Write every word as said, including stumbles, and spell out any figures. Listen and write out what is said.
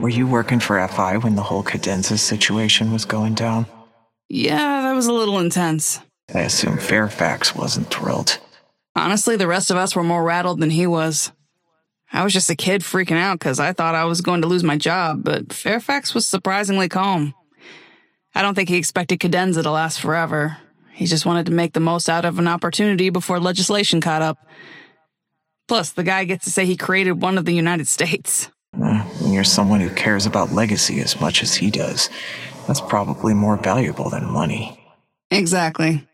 Were you working for F I when the whole Cadenza situation was going down? Yeah, that was a little intense. I assume Fairfax wasn't thrilled. Honestly, the rest of us were more rattled than he was. I was just a kid freaking out because I thought I was going to lose my job, but Fairfax was surprisingly calm. I don't think he expected Cadenza to last forever. He just wanted to make the most out of an opportunity before legislation caught up. Plus, the guy gets to say he created one of the United States. Uh, when you're someone who cares about legacy as much as he does, that's probably more valuable than money. Exactly.